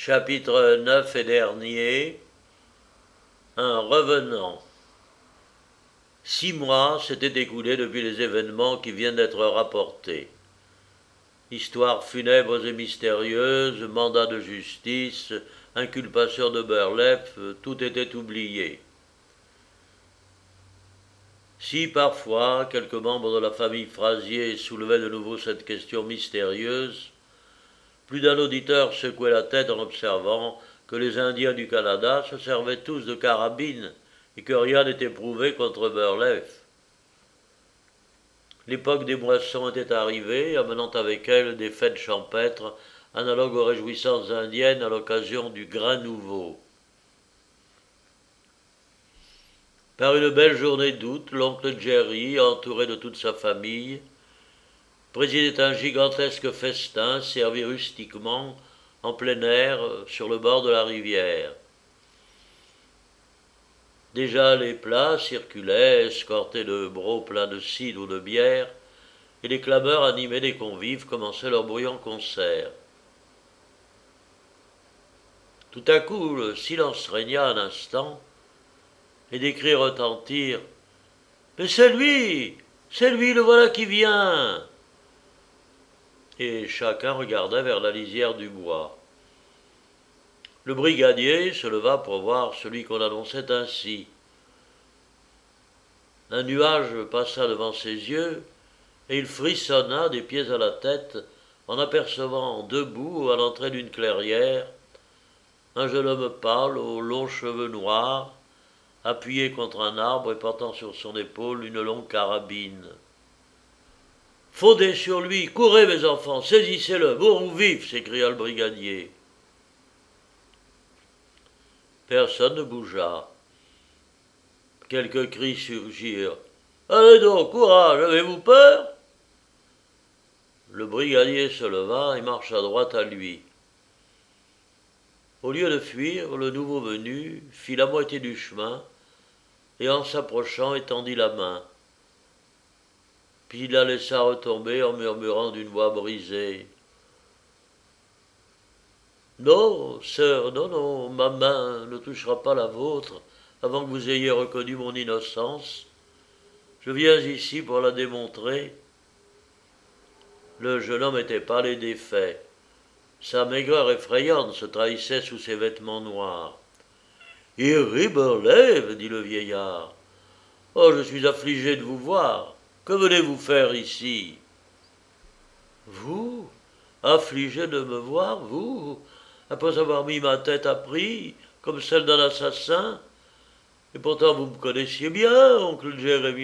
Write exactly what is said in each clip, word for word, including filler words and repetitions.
Chapitre neuf et dernier. Un revenant. Six mois s'étaient écoulés depuis les événements qui viennent d'être rapportés. Histoires funèbres et mystérieuses, mandat de justice, inculpation de Berlef, tout était oublié. Si parfois quelques membres de la famille Frazier soulevaient de nouveau cette question mystérieuse, plus d'un auditeur secouait la tête en observant que les Indiens du Canada se servaient tous de carabines et que rien n'était prouvé contre Berlef. L'époque des moissons était arrivée, amenant avec elle des fêtes champêtres analogues aux réjouissances indiennes à l'occasion du grain nouveau. Par une belle journée d'août, l'oncle Jerry, entouré de toute sa famille, présidait un gigantesque festin servi rustiquement en plein air sur le bord de la rivière. Déjà les plats circulaient, escortés de brocs pleins de cidre ou de bière, et les clameurs animées des convives commençaient leur bruyant concert. Tout à coup, le silence régna un instant, et des cris retentirent. « Mais c'est lui! C'est lui, le voilà qui vient !» Et chacun regardait vers la lisière du bois. Le brigadier se leva pour voir celui qu'on annonçait ainsi. Un nuage passa devant ses yeux, et il frissonna des pieds à la tête en apercevant debout à l'entrée d'une clairière un jeune homme pâle aux longs cheveux noirs, appuyé contre un arbre et portant sur son épaule une longue carabine. « Fondez sur lui, courez mes enfants, saisissez-le, mort ou vif !» s'écria le brigadier. Personne ne bougea. Quelques cris surgirent. « Allez donc, courage, avez-vous peur ?» Le brigadier se leva et marcha droit à lui. Au lieu de fuir, le nouveau venu fit la moitié du chemin et en s'approchant étendit la main. Puis il la laissa retomber en murmurant d'une voix brisée. « Non, sœur, non, non, ma main ne touchera pas la vôtre avant que vous ayez reconnu mon innocence. Je viens ici pour la démontrer. » Le jeune homme était pâle et défait. Sa maigreur effrayante se trahissait sous ses vêtements noirs. « Henri Berlef, dit le vieillard. « Oh, je suis affligé de vous voir. Que venez-vous faire ici ?»« Vous, affligé de me voir, vous, après avoir mis ma tête à prix, comme celle d'un assassin? Et pourtant vous me connaissiez bien, oncle Jérémia. »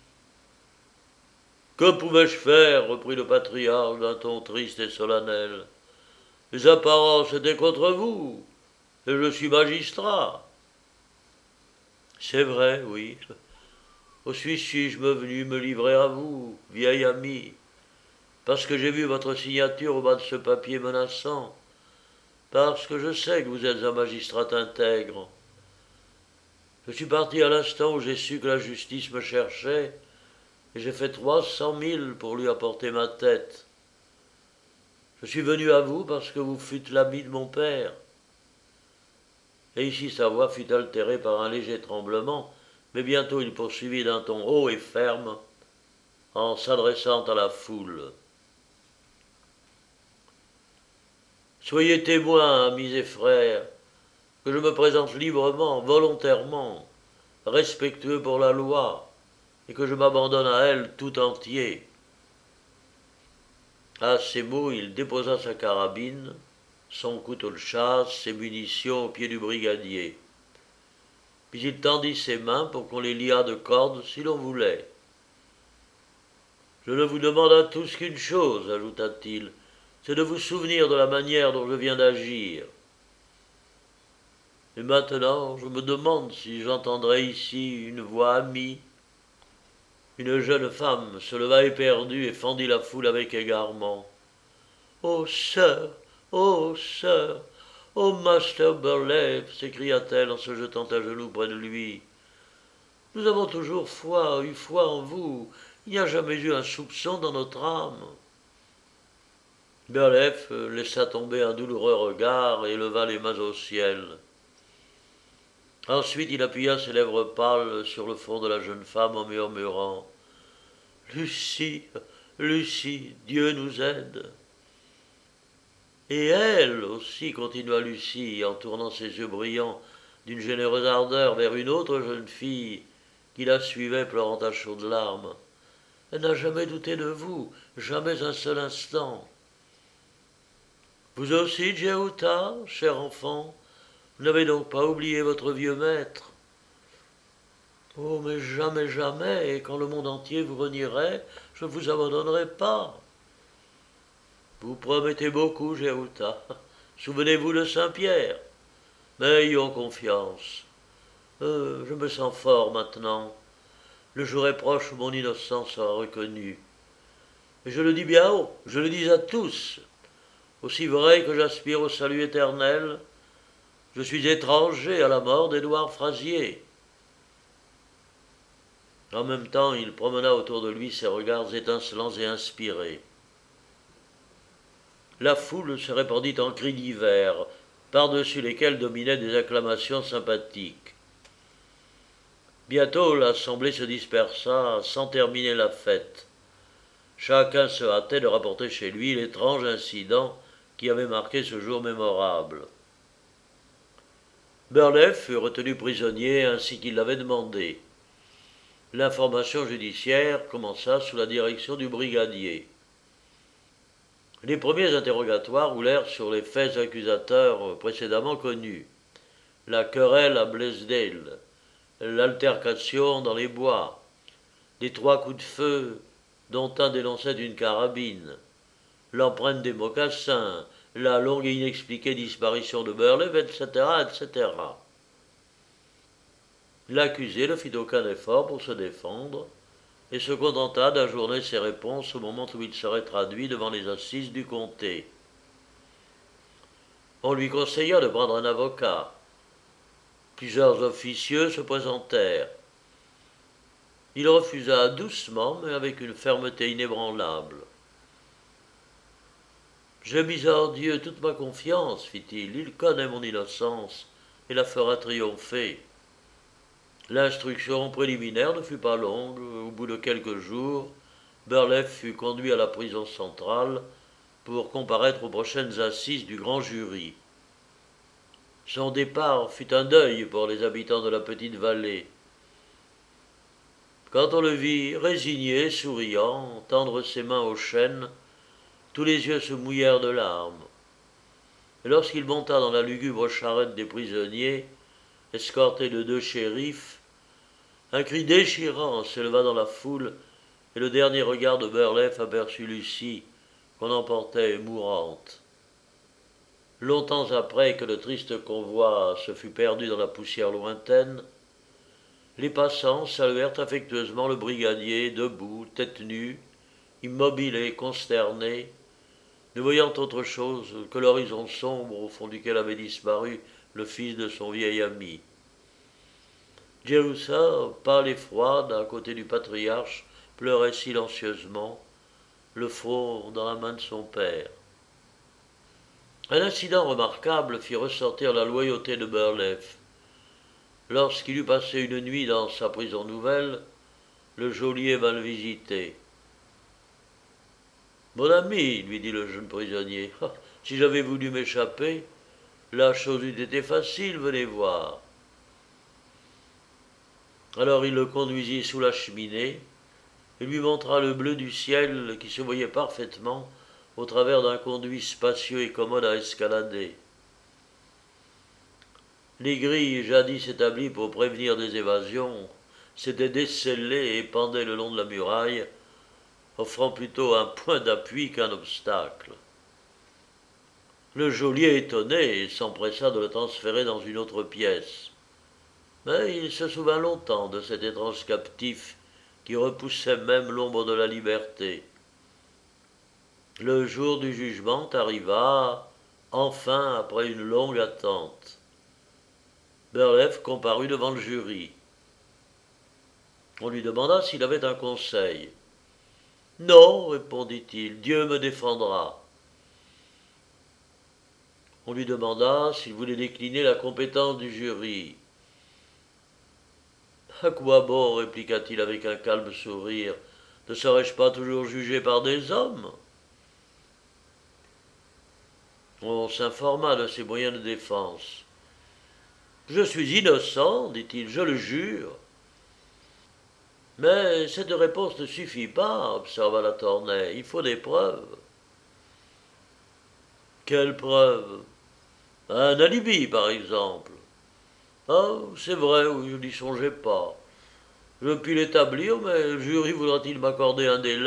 « Que pouvais-je faire ?» reprit le patriarche d'un ton triste et solennel. « Les apparences étaient contre vous, et je suis magistrat. » « C'est vrai, oui. Aussi suis-je venu me livrer à vous, vieil ami, parce que j'ai vu votre signature au bas de ce papier menaçant, parce que je sais que vous êtes un magistrat intègre. Je suis parti à l'instant où j'ai su que la justice me cherchait, et j'ai fait trois cent mille pour lui apporter ma tête. Je suis venu à vous parce que vous fûtes l'ami de mon père. » Et ici sa voix fut altérée par un léger tremblement, mais bientôt il poursuivit d'un ton haut et ferme, en s'adressant à la foule. « Soyez témoins, amis et frères, que je me présente librement, volontairement, respectueux pour la loi, et que je m'abandonne à elle tout entier. » À ces mots, il déposa sa carabine, son couteau de chasse, ses munitions aux pieds du brigadier. Puis il tendit ses mains pour qu'on les liât de cordes si l'on voulait. « Je ne vous demande à tous qu'une chose, ajouta-t-il, c'est de vous souvenir de la manière dont je viens d'agir. Et maintenant, je me demande si j'entendrai ici une voix amie. » Une jeune femme se leva éperdue et fendit la foule avec égarement. « Ô sœur, ô sœur, ô master Berlef !» s'écria-t-elle en se jetant à genoux près de lui. « Nous avons toujours foi, eu foi en vous. Il n'y a jamais eu un soupçon dans notre âme. » Berlef laissa tomber un douloureux regard et leva les mains au ciel. Ensuite, il appuya ses lèvres pâles sur le front de la jeune femme en murmurant « Lucie, Lucie, Dieu nous aide !» Et elle aussi, continua Lucie, en tournant ses yeux brillants d'une généreuse ardeur vers une autre jeune fille qui la suivait pleurant à chaudes larmes. Elle n'a jamais douté de vous, jamais un seul instant. Vous aussi, Djeouta, cher enfant, vous n'avez donc pas oublié votre vieux maître. Oh, mais jamais, jamais, et quand le monde entier vous renierait, je ne vous abandonnerai pas. Vous promettez beaucoup, Djeouta. Souvenez-vous de Saint-Pierre. Mais ayons confiance. Euh, je me sens fort maintenant. Le jour est proche où mon innocence sera reconnue. Et je le dis bien haut, je le dis à tous. Aussi vrai que j'aspire au salut éternel, je suis étranger à la mort d'Édouard Frazier. En même temps, il promena autour de lui ses regards étincelants et inspirés. La foule se répandit en cris divers, par-dessus lesquels dominaient des acclamations sympathiques. Bientôt, l'assemblée se dispersa sans terminer la fête. Chacun se hâtait de rapporter chez lui l'étrange incident qui avait marqué ce jour mémorable. Berlef fut retenu prisonnier ainsi qu'il l'avait demandé. L'information judiciaire commença sous la direction du brigadier. Les premiers interrogatoires roulèrent sur les faits accusateurs précédemment connus. La querelle à Blaisdell, l'altercation dans les bois, les trois coups de feu dont un dénonçait une carabine, l'empreinte des mocassins, la longue et inexpliquée disparition de Berlef, et cetera, et cetera. L'accusé ne fit aucun effort pour se défendre et se contenta d'ajourner ses réponses au moment où il serait traduit devant les assises du comté. On lui conseilla de prendre un avocat. Plusieurs officieux se présentèrent. Il refusa doucement, mais avec une fermeté inébranlable. « J'ai mis en Dieu toute ma confiance, fit-il. Il connaît mon innocence et la fera triompher. » L'instruction préliminaire ne fut pas longue. Au bout de quelques jours, Berlef fut conduit à la prison centrale pour comparaître aux prochaines assises du grand jury. Son départ fut un deuil pour les habitants de la petite vallée. Quand on le vit résigné, souriant, tendre ses mains aux chaînes, tous les yeux se mouillèrent de larmes. Et lorsqu'il monta dans la lugubre charrette des prisonniers, escorté de deux shérifs, un cri déchirant s'éleva dans la foule, et le dernier regard de Berlef aperçut Lucie, qu'on emportait mourante. Longtemps après que le triste convoi se fut perdu dans la poussière lointaine, les passants saluèrent affectueusement le brigadier, debout, tête nue, immobile et consterné, ne voyant autre chose que l'horizon sombre au fond duquel avait disparu le fils de son vieil ami. Djeroussa, pâle et froide, à côté du patriarche, pleurait silencieusement, le front dans la main de son père. Un incident remarquable fit ressortir la loyauté de Berlef. Lorsqu'il eut passé une nuit dans sa prison nouvelle, le geôlier vint le visiter. « Mon ami, lui dit le jeune prisonnier, ah, si j'avais voulu m'échapper, la chose eût été facile, venez voir. » Alors il le conduisit sous la cheminée et lui montra le bleu du ciel qui se voyait parfaitement au travers d'un conduit spacieux et commode à escalader. Les grilles jadis établies pour prévenir des évasions s'étaient descellées et pendaient le long de la muraille, offrant plutôt un point d'appui qu'un obstacle. Le geôlier, étonné, s'empressa de le transférer dans une autre pièce. Mais il se souvint longtemps de cet étrange captif qui repoussait même l'ombre de la liberté. Le jour du jugement arriva, enfin après une longue attente. Berlef comparut devant le jury. On lui demanda s'il avait un conseil. « Non, répondit-il, Dieu me défendra. » On lui demanda s'il voulait décliner la compétence du jury. « À quoi bon, répliqua-t-il avec un calme sourire, ne serais-je pas toujours jugé par des hommes ?» On s'informa de ses moyens de défense. « Je suis innocent, dit-il, je le jure. » « Mais cette réponse ne suffit pas, observa Latournay, il faut des preuves. » « Quelles preuves ? Un alibi, par exemple. »« Ah, c'est vrai, oui, je n'y songeais pas. Je puis l'établir, mais le jury voudra-t-il m'accorder un délai ?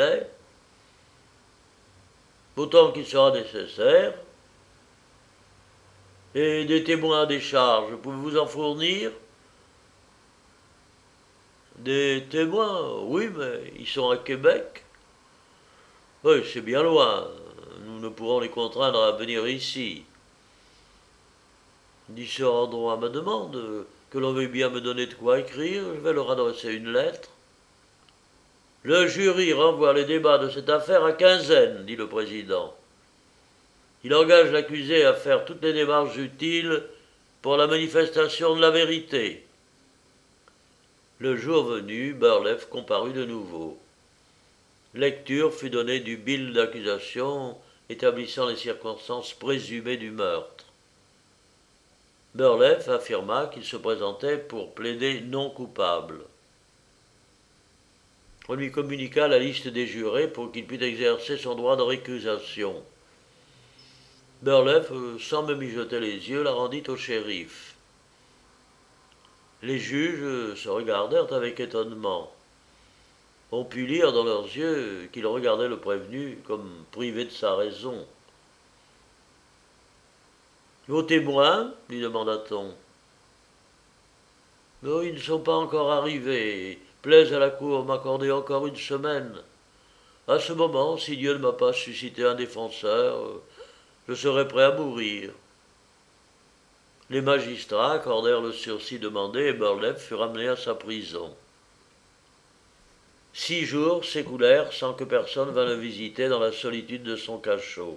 Autant qu'il sera nécessaire. Et des témoins à décharge, pouvez-vous en fournir ? Des témoins, oui, mais ils sont à Québec. Oui, c'est bien loin. Nous ne pourrons les contraindre à venir ici. Ils se rendront à ma demande, que l'on veuille bien me donner de quoi écrire, je vais leur adresser une lettre. Le jury renvoie les débats de cette affaire à quinzaine, dit le président. Il engage l'accusé à faire toutes les démarches utiles pour la manifestation de la vérité. Le jour venu, Burleff comparut de nouveau. Lecture fut donnée du bill d'accusation établissant les circonstances présumées du meurtre. Burleff affirma qu'il se présentait pour plaider non coupable. On lui communiqua la liste des jurés pour qu'il pût exercer son droit de récusation. Burleff, sans me mijoter les yeux, la rendit au shérif. Les juges se regardèrent avec étonnement. On put lire dans leurs yeux qu'ils regardaient le prévenu comme privé de sa raison. « Vos témoins » lui demanda-t-on. « Non, ils ne sont pas encore arrivés. Plaise à la cour m'accorder encore une semaine. À ce moment, si Dieu ne m'a pas suscité un défenseur, je serai prêt à mourir. » Les magistrats accordèrent le sursis demandé et Burleff fut ramené à sa prison. Six jours s'écoulèrent sans que personne vînt le visiter dans la solitude de son cachot.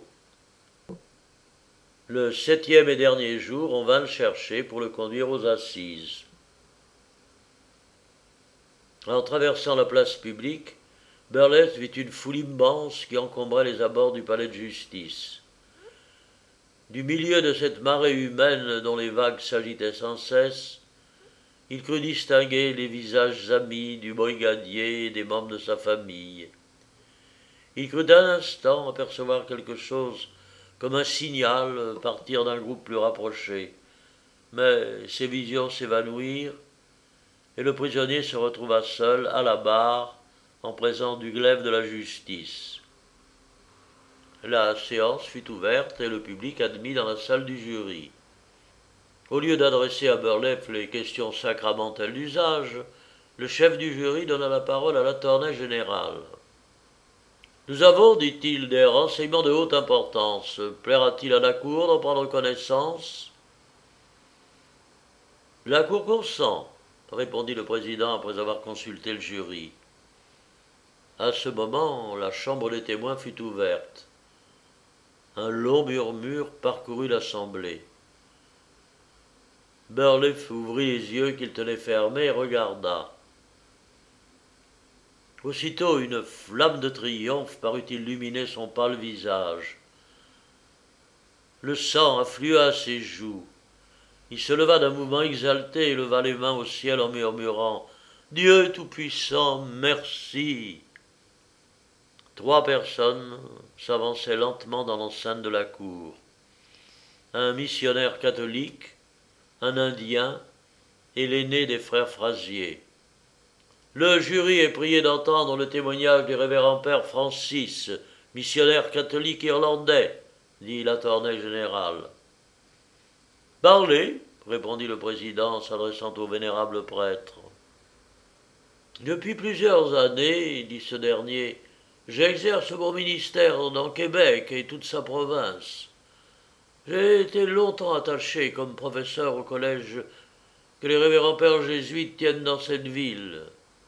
Le septième et dernier jour, on vint le chercher pour le conduire aux assises. En traversant la place publique, Burleff vit une foule immense qui encombrait les abords du palais de justice. Du milieu de cette marée humaine dont les vagues s'agitaient sans cesse, il crut distinguer les visages amis du brigadier et des membres de sa famille. Il crut un instant apercevoir quelque chose comme un signal partir d'un groupe plus rapproché, mais ces visions s'évanouirent et le prisonnier se retrouva seul à la barre en présence du glaive de la justice. La séance fut ouverte et le public admis dans la salle du jury. Au lieu d'adresser à Burleff les questions sacramentelles d'usage, le chef du jury donna la parole à l'attorney général. « Nous avons, dit-il, des renseignements de haute importance. Plaira-t-il à la Cour d'en prendre connaissance ?» « La Cour consent, » répondit le président après avoir consulté le jury. À ce moment, la chambre des témoins fut ouverte. Un long murmure parcourut l'assemblée. Burleff ouvrit les yeux qu'il tenait fermés et regarda. Aussitôt, une flamme de triomphe parut illuminer son pâle visage. Le sang afflua à ses joues. Il se leva d'un mouvement exalté et leva les mains au ciel en murmurant « Dieu Tout-Puissant, merci !» Trois personnes s'avançaient lentement dans l'enceinte de la cour. Un missionnaire catholique, un Indien et l'aîné des frères Frazier. Le jury est prié d'entendre le témoignage du révérend père Francis, missionnaire catholique irlandais, dit l'attorney général. Parlez, répondit le président en s'adressant au vénérable prêtre. Depuis plusieurs années, dit ce dernier, j'exerce mon ministère dans Québec et toute sa province. J'ai été longtemps attaché comme professeur au collège que les révérends pères jésuites tiennent dans cette ville.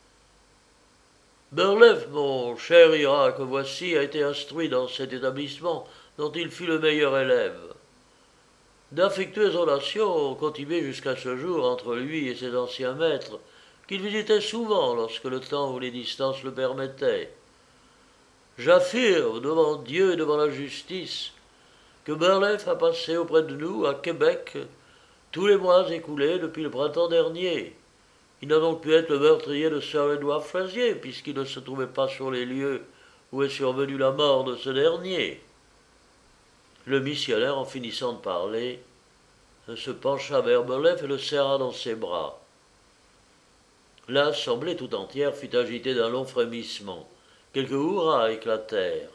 Burleff, mon cher ira que voici, a été instruit dans cet établissement dont il fut le meilleur élève. D'affectueuses relations ont continué jusqu'à ce jour entre lui et ses anciens maîtres, qu'il visitait souvent lorsque le temps ou les distances le permettaient. J'affirme devant Dieu et devant la justice que Berlef a passé auprès de nous, à Québec, tous les mois écoulés depuis le printemps dernier. Il n'a donc pu être le meurtrier de Sir Edward Frazier, puisqu'il ne se trouvait pas sur les lieux où est survenue la mort de ce dernier. Le missionnaire, en finissant de parler, se pencha vers Berlef et le serra dans ses bras. L'assemblée tout entière fut agitée d'un long frémissement. Quelques hurrahs éclatèrent.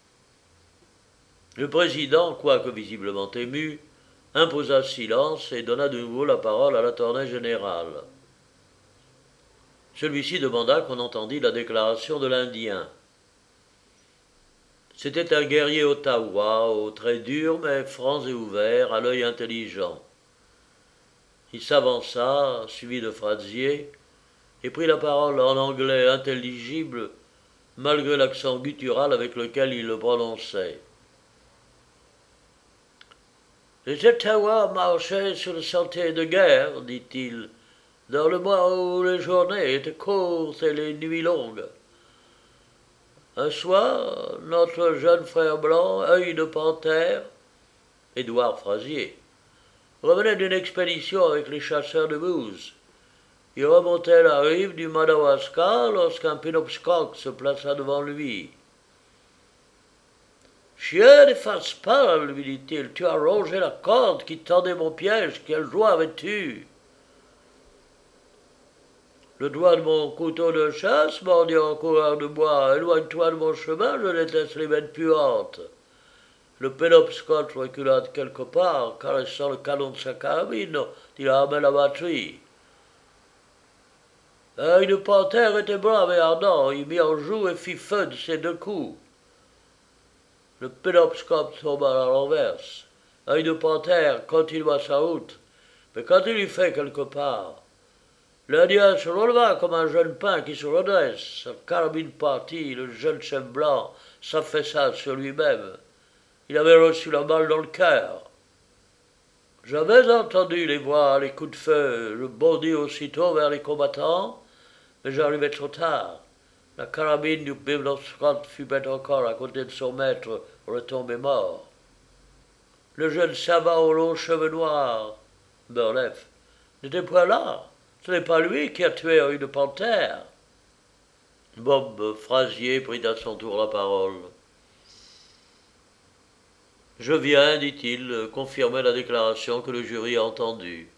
Le président, quoique visiblement ému, imposa silence et donna de nouveau la parole à l'attorney général. Celui-ci demanda qu'on entendît la déclaration de l'Indien. C'était un guerrier Ottawa, aux traits durs mais francs et ouverts, à l'œil intelligent. Il s'avança, suivi de Frazier, et prit la parole en anglais intelligible, malgré l'accent guttural avec lequel il le prononçait. Les Ottawa marchaient sur le sentier de guerre, dit-il, dans le mois où les journées étaient courtes et les nuits longues. Un soir, notre jeune frère blanc, œil de panthère, Édouard Frazier, revenait d'une expédition avec les chasseurs de Moose. Il remontait la rive du Madawaska lorsqu'un Penobscot se plaça devant lui. « Chien des faces pâles, lui dit-il, tu as rongé la corde qui tendait mon piège, quelle joie avais-tu » Le doigt de mon couteau de chasse, mendiant coureur de bois, éloigne-toi de mon chemin, je déteste les bêtes puantes. Le Penobscot recula de quelque part, caressant le canon de sa carabine, il a amené la batterie. Œil de panthère était brave et ardent, il mit en joue et fit feu de ses deux coups. Le Penobscot tomba à la renverse. Œil de panthère continua sa route, mais quand il eut fait quelque part, l'Indien se releva comme un jeune pin qui se redresse. Sa carabine partit, le jeune chef blanc s'affaissa sur lui-même. Il avait reçu la balle dans le cœur. J'avais entendu les voix, les coups de feu. Je bondis aussitôt vers les combattants, mais j'arrivai trop tard. La carabine du Penobscot fumait encore à côté de son maître, retombé mort. Le jeune savant aux longs cheveux noirs, Berlef, n'était point là. Ce n'est pas lui qui a tué Œil de panthère. Bob Frazier prit à son tour la parole. Je viens, dit-il, confirmer la déclaration que le jury a entendue.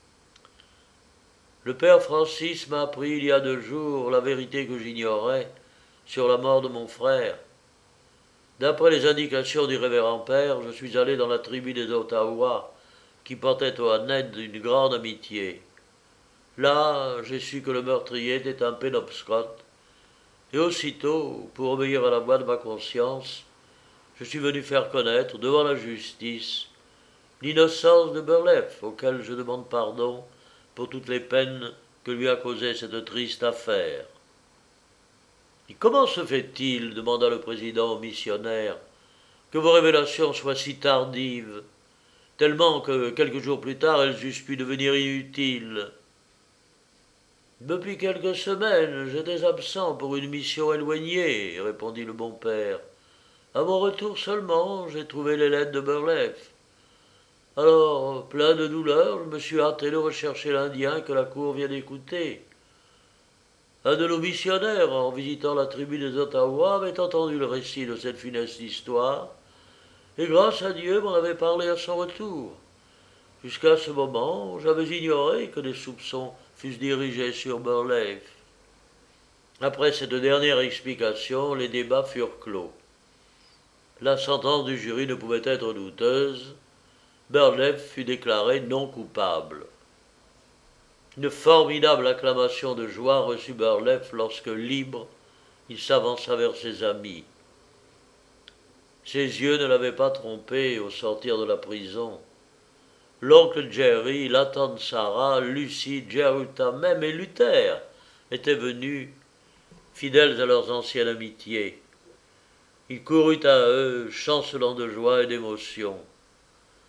Le père Francis m'a appris il y a deux jours la vérité que j'ignorais sur la mort de mon frère. D'après les indications du révérend père, je suis allé dans la tribu des Ottawa, qui portait au Ned une grande amitié. Là, j'ai su que le meurtrier était un Penobscot, et aussitôt, pour obéir à la voix de ma conscience, je suis venu faire connaître, devant la justice, l'innocence de Berlef, auquel je demande pardon pour toutes les peines que lui a causées cette triste affaire. Et comment se fait-il, demanda le président au missionnaire, que vos révélations soient si tardives, tellement que quelques jours plus tard elles eussent pu devenir inutiles? Depuis quelques semaines, j'étais absent pour une mission éloignée, répondit le bon père. À mon retour seulement, j'ai trouvé les lettres de Berlef. Alors, plein de douleur, je me suis hâté de rechercher l'Indien que la cour vient d'écouter. Un de nos missionnaires, en visitant la tribu des Ottawa, avait entendu le récit de cette funeste histoire, et grâce à Dieu m'en avait parlé à son retour. Jusqu'à ce moment, j'avais ignoré que des soupçons fussent dirigés sur Berlef. Après cette dernière explication, les débats furent clos. La sentence du jury ne pouvait être douteuse. Berlef fut déclaré non coupable. Une formidable acclamation de joie reçut Berlef lorsque, libre, il s'avança vers ses amis. Ses yeux ne l'avaient pas trompé au sortir de la prison. L'oncle Jerry, la tante Sarah, Lucie, Jeruta même et Luther étaient venus, fidèles à leurs anciennes amitiés. Il courut à eux, chancelant de joie et d'émotion.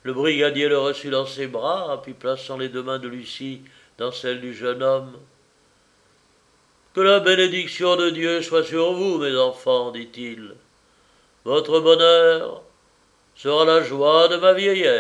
Le brigadier le reçut dans ses bras, puis plaçant les deux mains de Lucie dans celles du jeune homme. « Que la bénédiction de Dieu soit sur vous, mes enfants, dit-il. Votre bonheur sera la joie de ma vieillesse. »